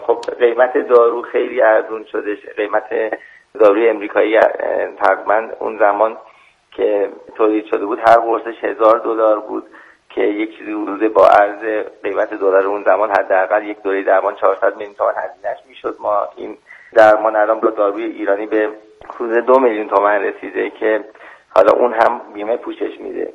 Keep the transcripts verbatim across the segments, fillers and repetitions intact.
خب قیمت دارو خیلی ارزون شده. قیمت داروی امریکایی تقریبا اون زمان که تولید شده بود هر قرصش هزار دلار بود که یک چیزی حدود با ارز قیمت دلار اون زمان حداقل یک دوره درمان چهارصد میلیون تومان هزینه‌اش میشد. ما این درمان الان با داروی ایرانی به حدود دو میلیون تومان رسیده که حالا اون هم بیمه پوشش میده.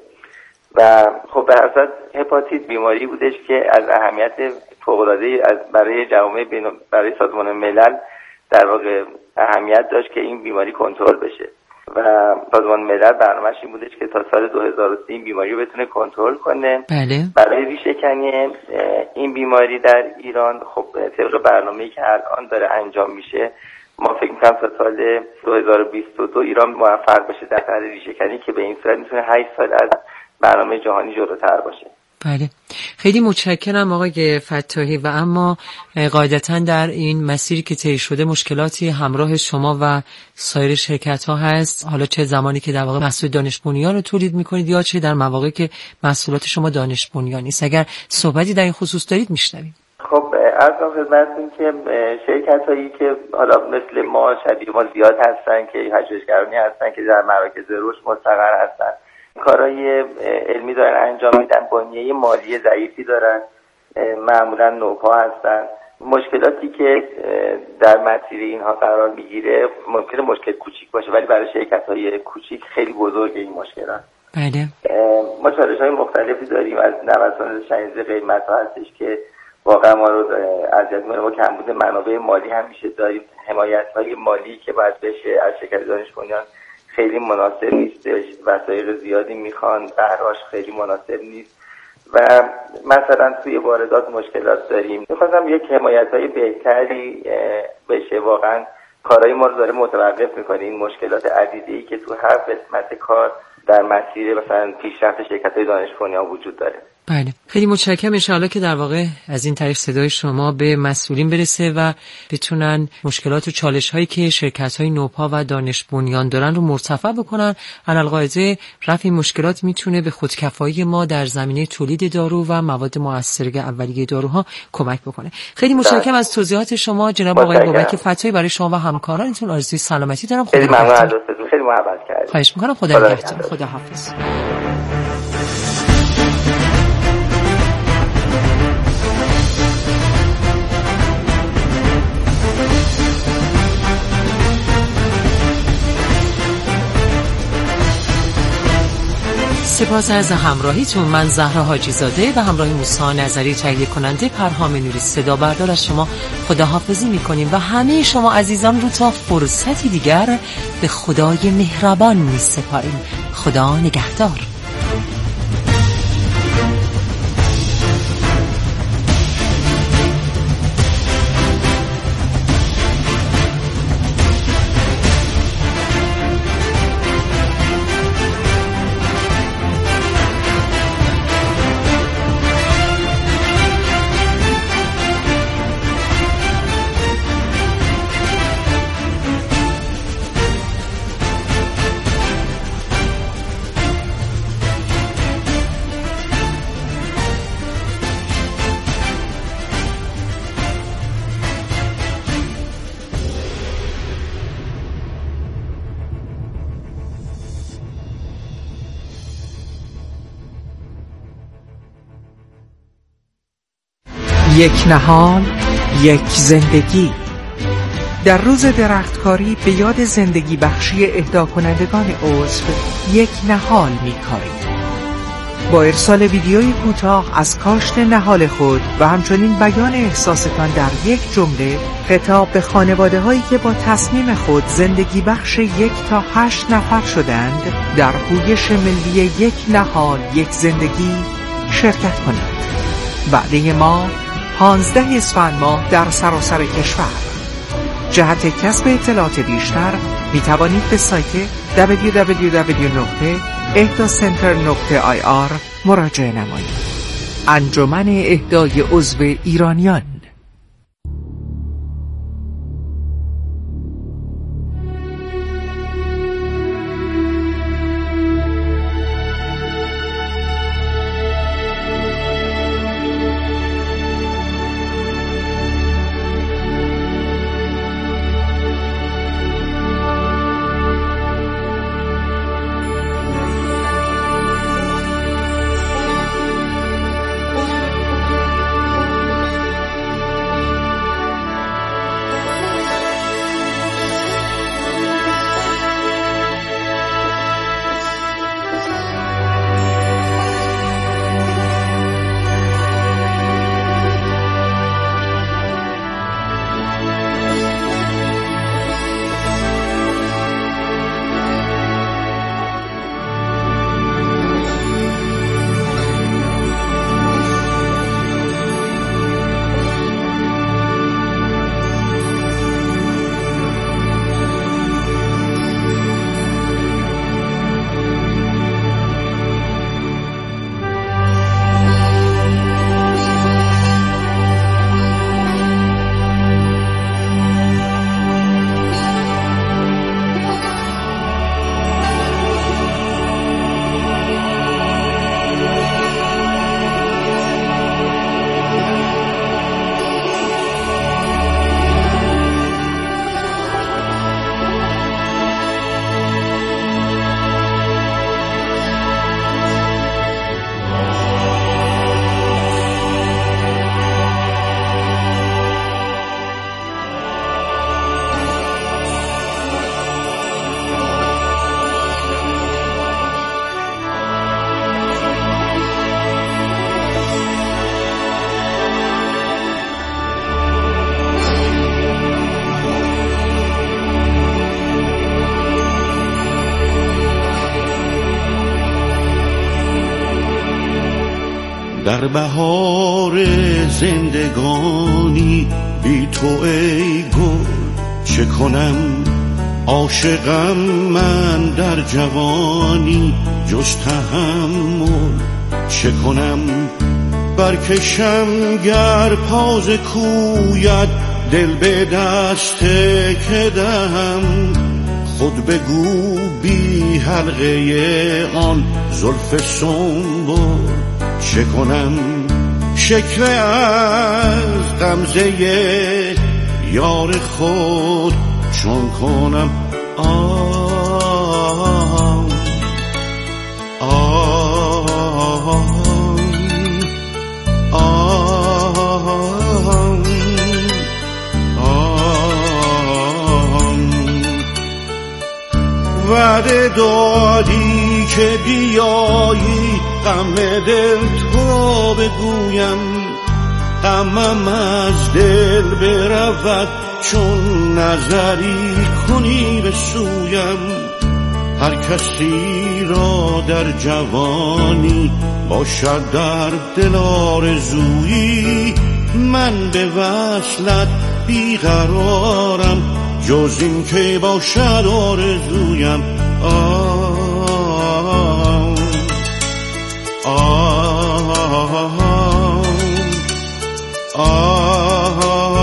و خب به حسب هپاتیت بیماری بودش که از اهمیت فوق‌العاده‌ای از برای جامعه برای سازمان ملل در واقع اهمیت داشت که این بیماری کنترل بشه و سازمان ملل برنامه‌اش این بودش که تا سال دو هزار و سی این بیماری رو بتونه کنترل کنه. بله. برای ریشه‌کنی این بیماری در ایران خب طبق برنامه‌ای که الان داره انجام میشه ما فکر می‌کنم تا سال دو هزار و بیست و دو ایران موفق بشه در طرح ریشه‌کنی که به این صورت میتونه هشت سال از برنامه جهانی جلوتر باشه. بله، خیلی متشکرم آقای فتاحی. و اما قاعدتاً در این مسیری که طی شده مشکلاتی همراه شما و سایر شرکت‌ها هست، حالا چه زمانی که در واقع محصول دانش بنیان رو تولید می‌کنید یا چه در مواقعی که محصولات شما دانش بنیان نیست. اگر صحبتی در این خصوص دارید میشنویم. خب عرضم خدمتتون که شرکت‌هایی که حالا مثل ما شبیه ما زیاد هستن که پژوهشگرانی هستن که در مراکز رشد مستقر هستن، کارهای علمی دارن انجام میدن، بنیه مالی ضعیفی دارن، معمولا نوپا هستن. مشکلاتی که در مسیر اینها قرار میگیره ممکنه مشکل کوچیک باشه ولی برای شرکت‌های کوچیک خیلی بزرگه این مشکلات. بله. ما چالش‌های مختلفی داریم. از نوسان شدید قیمت‌ها هستش که واقعا ما رو اذیت می‌کنه. ما کمبود منابع مالی هم میشه داریم. حمایت‌های مالی که باید بشه از شرکت دانش بنیان خیلی مناسب نیستش، وسایل زیادی میخوان، بهراش خیلی مناسب نیست و مثلا توی واردات مشکلات داریم. میخواستم یک حمایت‌های بهتری بشه. واقعا کارهای ما رو داره متوقف میکنه این مشکلات عدیده‌ای که تو هر قسمت کار در مسیر مثلا پیشرفت شرکت‌های دانش بنیان وجود داره. بله، خیلی متشکرم. ان شاءالله که در واقع از این طریق صدای شما به مسئولین برسه و بتونن مشکلات و چالش‌هایی که شرکت‌های نوپا و دانش بنیان دارن رو مرتفع بکنن. علالقاعده رفع این مشکلات میتونه به خودکفایی ما در زمینه تولید دارو و مواد مؤثر اولیه داروها کمک بکنه. خیلی متشکرم از توضیحات شما جناب آقای بابک فتاحی. برای شما و همکارانتون آرزوی سلامتی دارم. خیلی ممنون از دوستتون، خیلی محبت کردید. خواهش می‌کنم. خدا نگهدار. خدا حافظ. سپاس از همراهیتون. من زهرا حاجی زاده و همراه موسی نظری تهیه کننده پرهام نوری صدا بردار از شما خداحافظی میکنیم و همه شما عزیزان رو تا فرصتی دیگر به خدای مهربان میسپاریم. خدا نگهدار. یک نهال، یک زندگی. در روز درختکاری به یاد زندگی بخشی اهدا کنندگان عضو یک نهال می‌کارید. با ارسال ویدیوی کوتاه از کاشت نهال خود و همچنین بیان احساستان در یک جمله، خطاب به خانواده هایی که با تصمیم خود زندگی بخش یک تا هشت نفر شدند در پویش ملی یک نهال یک زندگی شرکت کنند. وعده ما پانزده اسفند ماه در سراسر کشور. جهت کسب اطلاعات بیشتر می توانید به سایت دبلیو دبلیو دبلیو نقطه اهدا سنتر نقطه آی آر مراجعه نمایید. انجمن اهدای عضو ایرانیان. در بهار زندگانی بی تو ای گل چه کنم؟ عاشقم من در جوانی جز تحمل چه کنم؟ برکشم گر پاز کویت دل به دست که دهم، خود بگو بی حلقه آن زلف سنبل چه کنم؟ شکوه از غمزه یار خود چون کنم؟ آه آه آه وعده دادی که بیایی غم دل تو را بگویم، غمم از دل برود چون نظری کنی به سویم. هر کسی را در جوانی باشد در دل آرزویی، من به وصلت بیقرارم جز این که باشد آرزویم. آه آه آه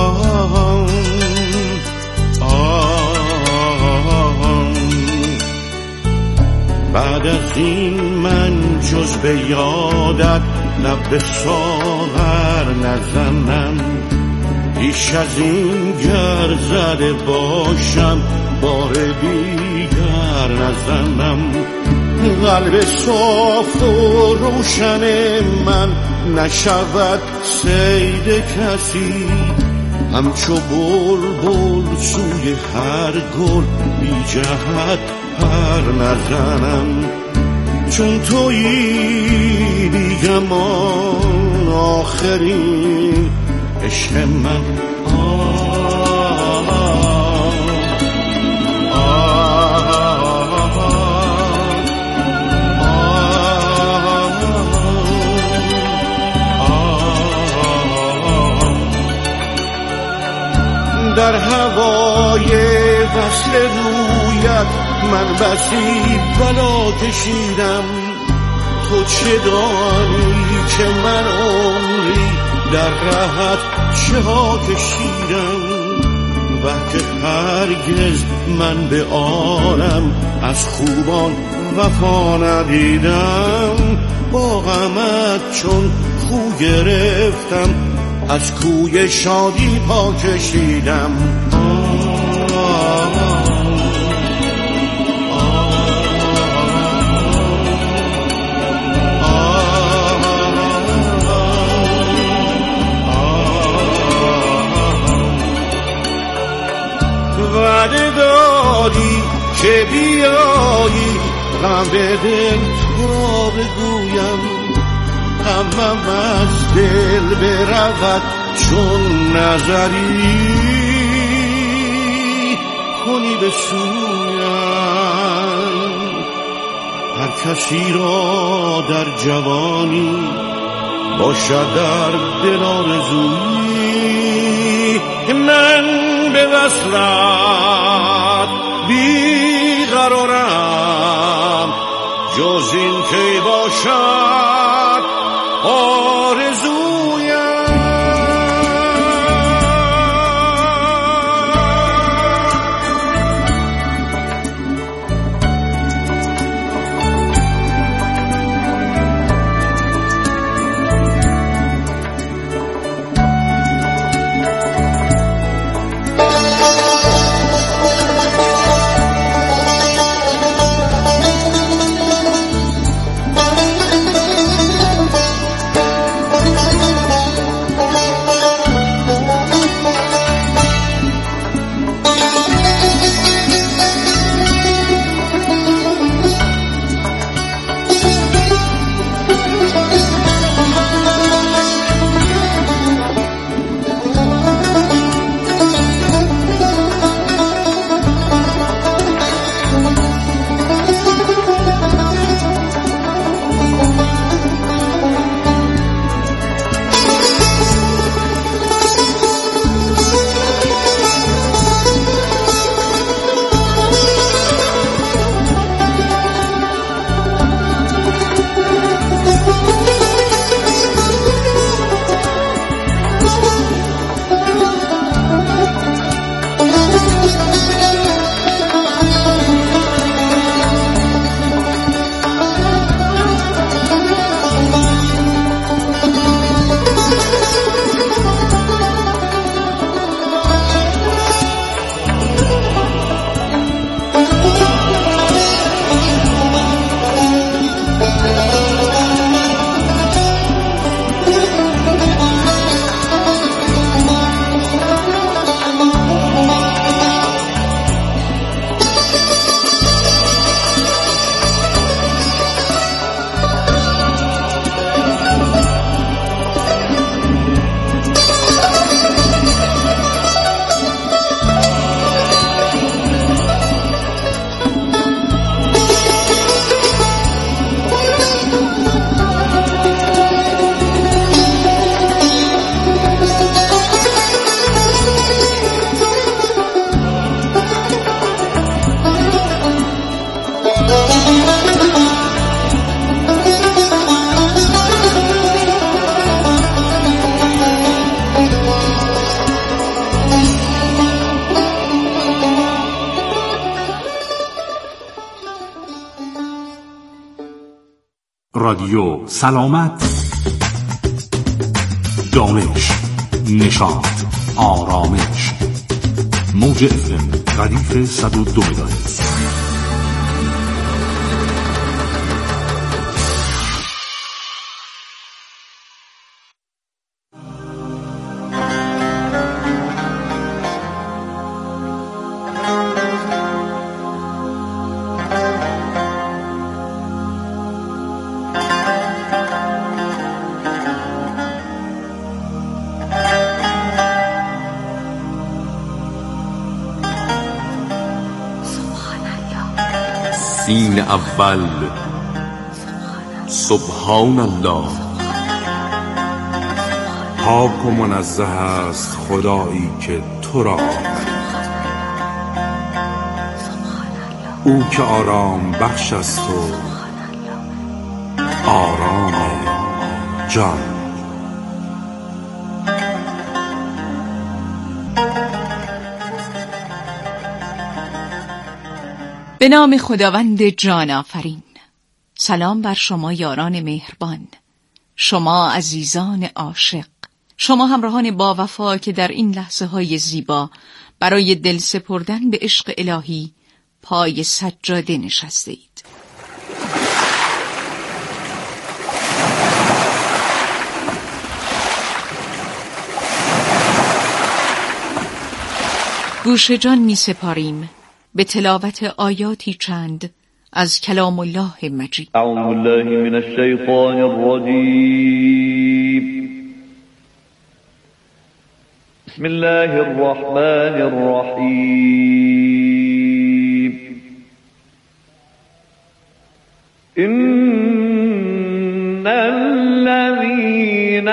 آه بعد از این من جز به یادت لب به ساغر نزنم، پیش از این گر زده باشم بار دیگر نزنم. قلب صاف و روشن من نشود صید کسی، همچو بلبل سوی هر گل بی جهت پر نزنم. چون تویی دیگم آن آخرین عشق من. آه آه در هوای وصل رویت من بسی بلا کشیدم، تو چه دانی که من عمری در راحت چه ها کشیدم. و که هرگز من به عالم از خوبان وفا ندیدم، با غمت چون خو گرفتم از کوی شادی پا کشیدم. وعده دادی که بیایی غم به دل تو را بگویم، غمم از دل برود چون نظری کنی به سویم. هر کسی را در جوانی باشد در دل آرزویی، من به وصلت بیقرارم جز این که باشد آرزویم. رادیو سلامت، دانش، نشاط، آرامش. موج اف ام ردیف صد و دو مگاهرتز. سین اول سبحان الله. پاک و منزه است خدایی که تو را آفرید، او که آرام بخش است و آرام جان. به نام خداوند جان آفرین. سلام بر شما یاران مهربان، شما عزیزان عاشق، شما همراهان با وفا که در این لحظه های زیبا برای دل سپردن به عشق الهی پای سجاده نشسته اید. گوش جان می سپاریم به تلاوت آیاتی چند از کلام الله مجید. اعوذ بالله من الشیطان الرجیم. بسم الله الرحمن الرحیم. ان الذين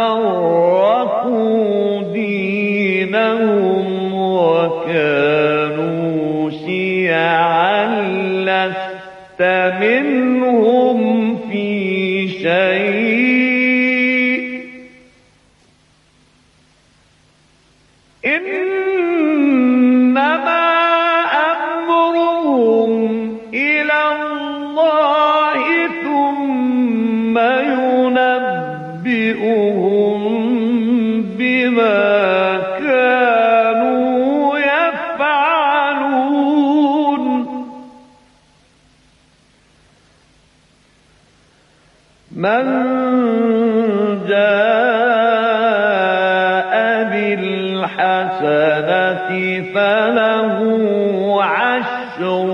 فرقوا دینهم وكانوا شيعا لست منهم في شيء إنما أمرهم إلى الله ثم ينبئهم بما كانوا يفعلون. من جاء بالحسنة فله عشر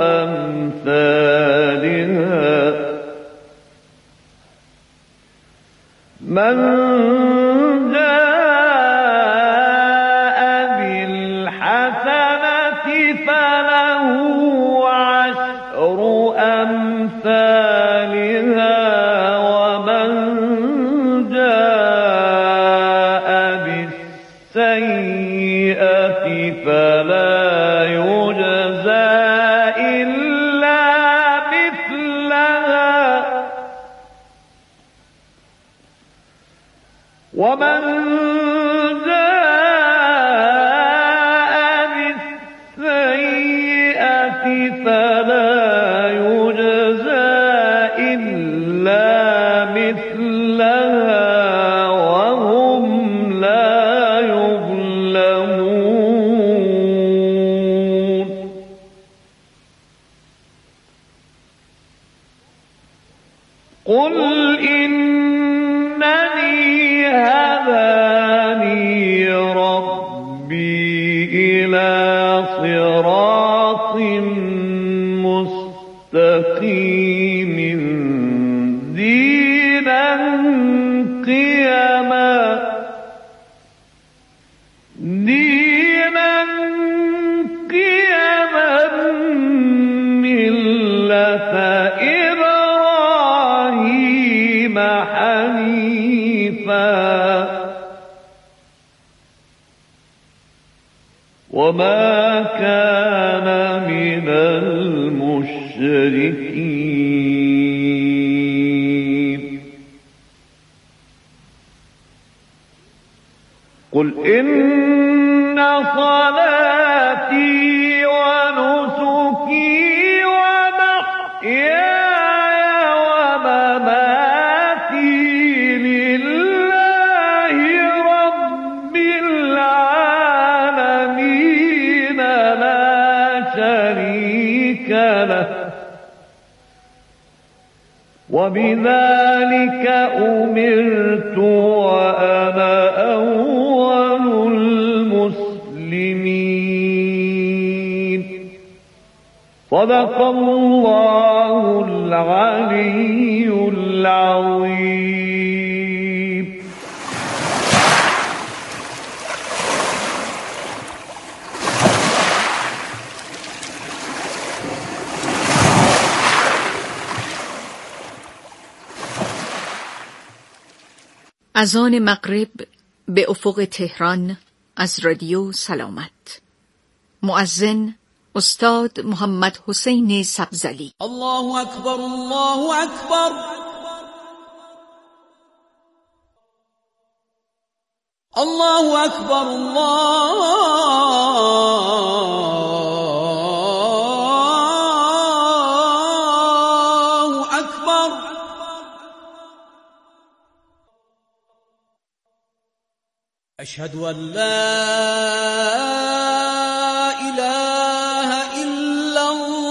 أمثالها. من جاء بالحسنة فله عشر أمثالها، ومن جاء بالسيئة فلا يجزى إلا مثلها، ومن جاء بالسيئة فلا يجزى إلا مثلها وهم لا يظلمون. قل إنني هداني ربي إلى صراط مستقيم دينا قيما دينا قيما ملة إبراهيم حنيفا وما كان من المشركين. قل إن صلاتي ونسكي ومحياي ومماتي وبذلك أمرت وأنا أول المسلمين. صدق الله العلي العظيم. اذان مغرب به افق تهران از رادیو سلامت. مؤذن استاد محمد حسین سبزلی. الله اکبر، الله اکبر، الله اکبر، الله اکبر. اشهد ان لا اله الا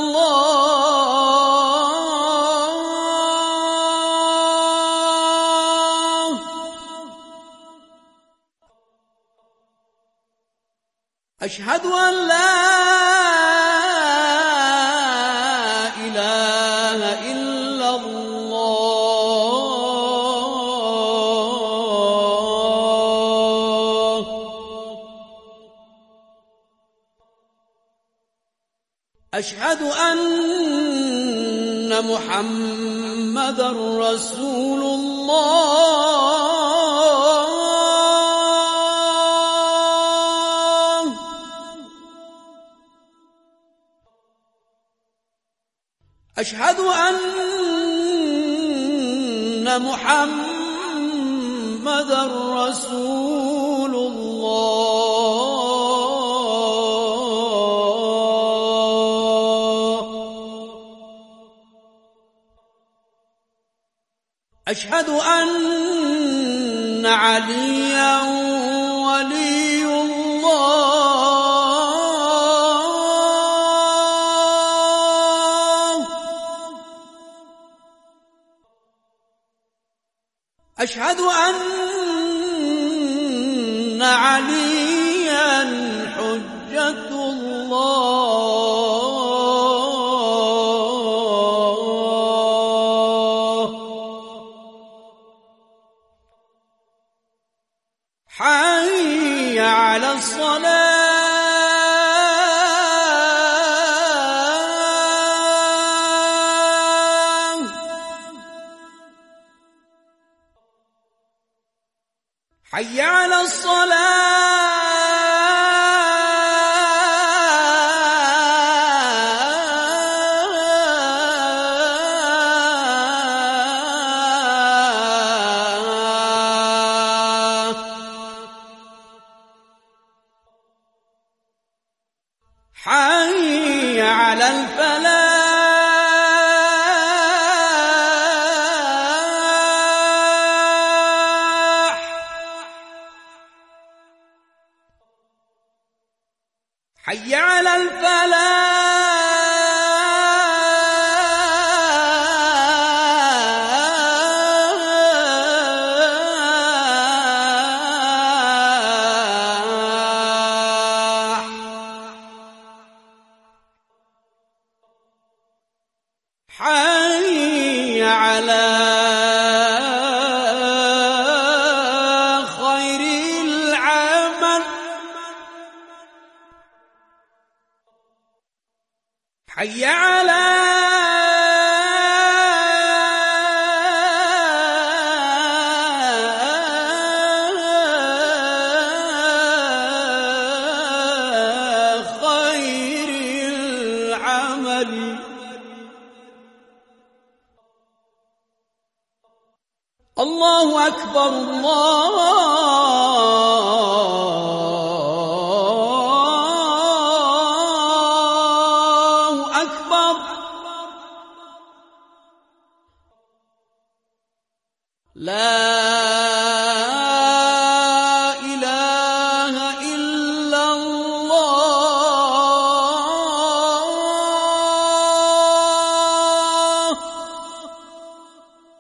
الله. اشهد ان لا اله الا الله. اشهد ان محمدا رسول الله. اشهد ان محمدا رسول الله. اشهد ان عليا ولي الله. اشهد ان عليا حجة الله. حي على الصلاة. حي على الصلاة. حي على الفلاح. حي على الفلاح. حي على خير العمل. حي على خير العمل. الله أكبر، الله أكبر. لا إله إلا الله.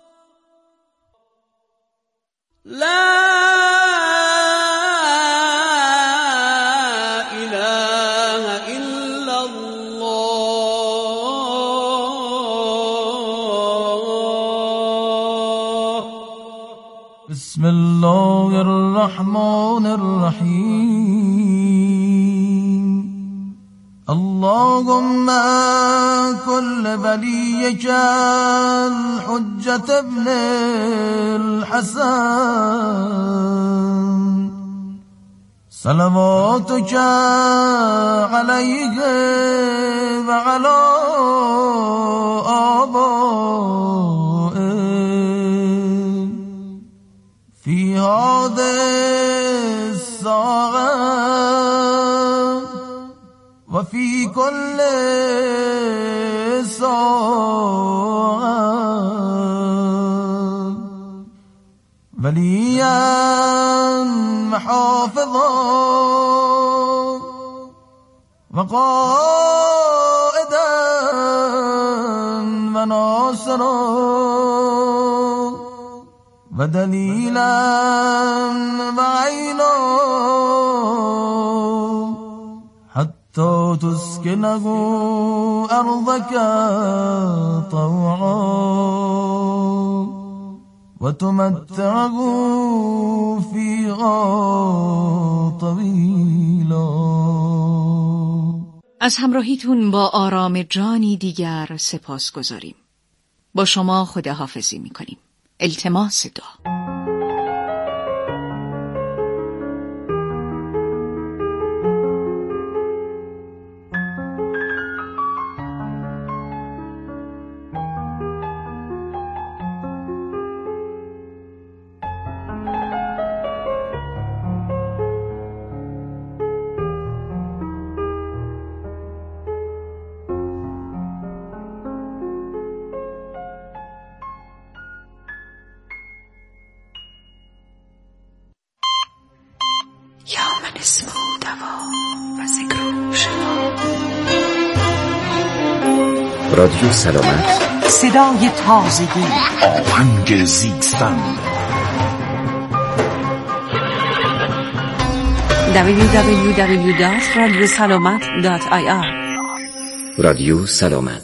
بسم الله الرحمن الرحیم. اللهم كل وليك الحجة ابن الحسن صلواتك عليه وعلى آبائه في هذه الساعة وفي كل ساعة وليا وحافظا وقائدا وناصرا ودليلا وعينا حتى تسكنه أرضك طوعا وتمتعه فيها طويلا. از همراهیتون با آرام جانی دیگر سپاس گذاریم. با شما خداحافظی میکنیم. التماس دعا. اسم و دوا و ذکر و شما. رادیو سلامت، صدای تازگی، آهنگ زیستن. دبلیو دبلیو دبلیو دات رادیو سلامت دات آی آر. رادیو سلامت.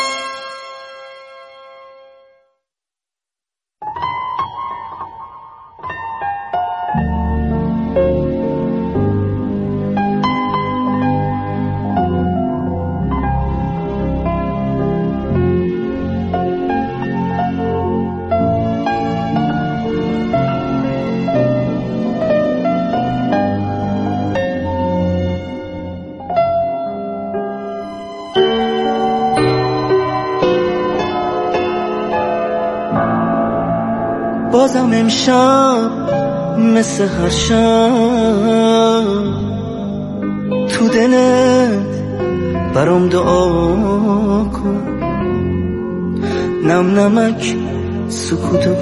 بازم امشب مثل هر شب تو دلت برام دعا کن، نم نمک سکوتو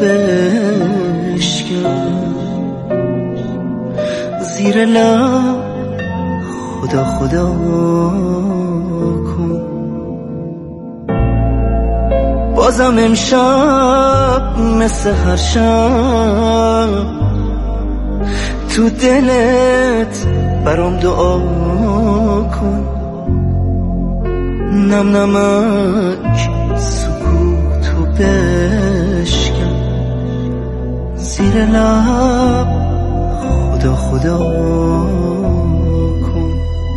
بشکن، زیر لب خدا خدا کن. بازم امشب مثل هر شب تو دلت برام دعا کن، نم نمک سکوتو بشکن، زیر لب خدا خدا کن.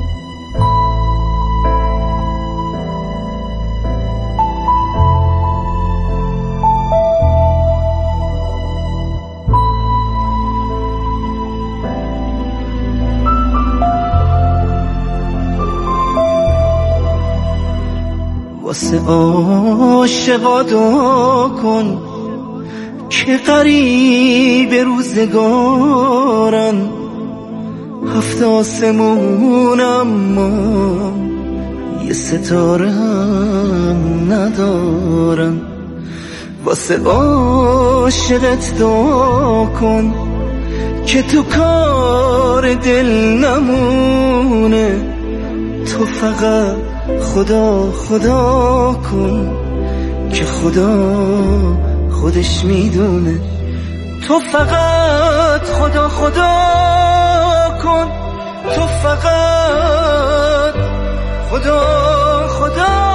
واسه عاشقا دعا کن که قریب روزگارن، هفت آسمون اما یه ستاره هم ندارن. واسه عاشقت دعا کن که تو کار دل نمونه، تو فقط خدا خدا کن که خدا خودش میدونه. تو فقط خدا خدا کن، تو فقط خدا خدا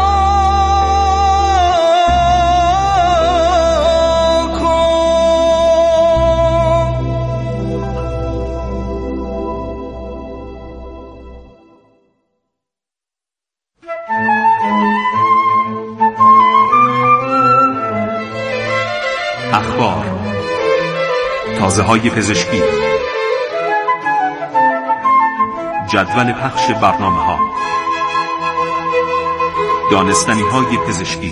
کن. اخبار، تازه های پزشکی، جدول پخش برنامه ها، دانستنی های پزشکی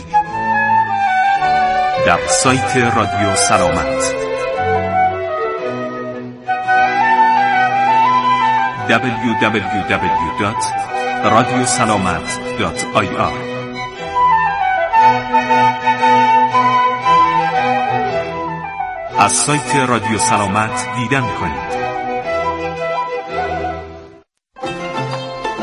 در سایت رادیو سلامت دبلیو دبلیو دبلیو دات رادیو سلامت دات آی آر. از سایت رادیو سلامت دیدن کنید.